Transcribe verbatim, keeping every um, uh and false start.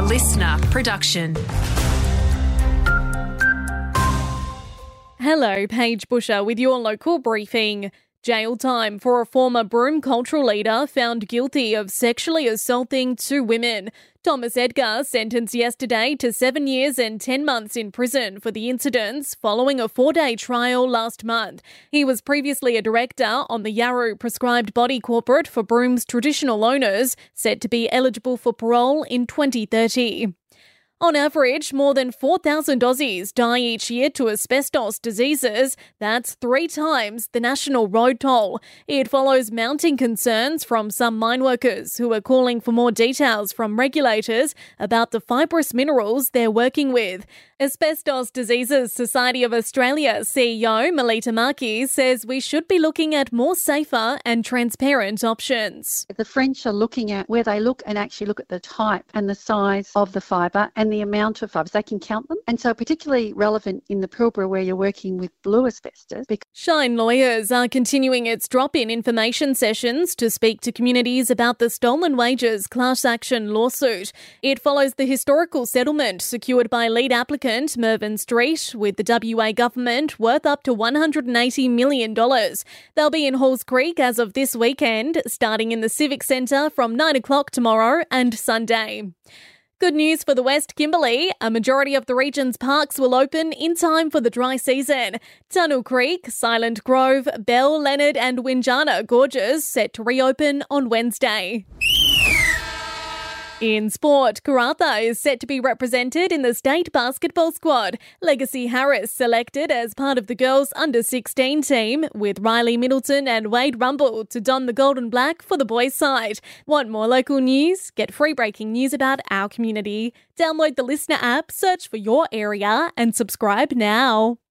listener production. Hello, Paige Busher with your local briefing. Jail time for a former Broome cultural leader found guilty of sexually assaulting two women. Thomas Edgar sentenced yesterday to seven years and ten months in prison for the incidents following a four-day trial last month. He was previously a director on the Yarra prescribed body corporate for Broome's traditional owners, set to be eligible for parole in twenty thirty. On average, more than four thousand Aussies die each year to asbestos diseases. That's three times the national road toll. It follows mounting concerns from some mine workers who are calling for more details from regulators about the fibrous minerals they're working with. Asbestos Diseases Society of Australia C E O Melita Markey says we should be looking at more safer and transparent options. The French are looking at where they look and actually look at the type and the size of the fibre and the amount of fibres. They can count them. And so particularly relevant in the Pilbara where you're working with blue asbestos. Because Shine Lawyers are continuing its drop-in information sessions to speak to communities about the stolen wages class action lawsuit. It follows the historical settlement secured by lead applicant Mervyn Street with the W A government worth up to one hundred eighty million dollars. They'll be in Halls Creek as of this weekend, starting in the Civic Centre from nine o'clock tomorrow and Sunday. Good news for the West Kimberley. A majority of the region's parks will open in time for the dry season. Tunnel Creek, Silent Grove, Bell, Leonard and Winjana Gorges set to reopen on Wednesday. In sport, Karratha is set to be represented in the state basketball squad. Legacy Harris selected as part of the girls' under sixteen team, with Riley Middleton and Wade Rumble to don the gold and black for the boys' side. Want more local news? Get free breaking news about our community. Download the Listener app, search for your area and subscribe now.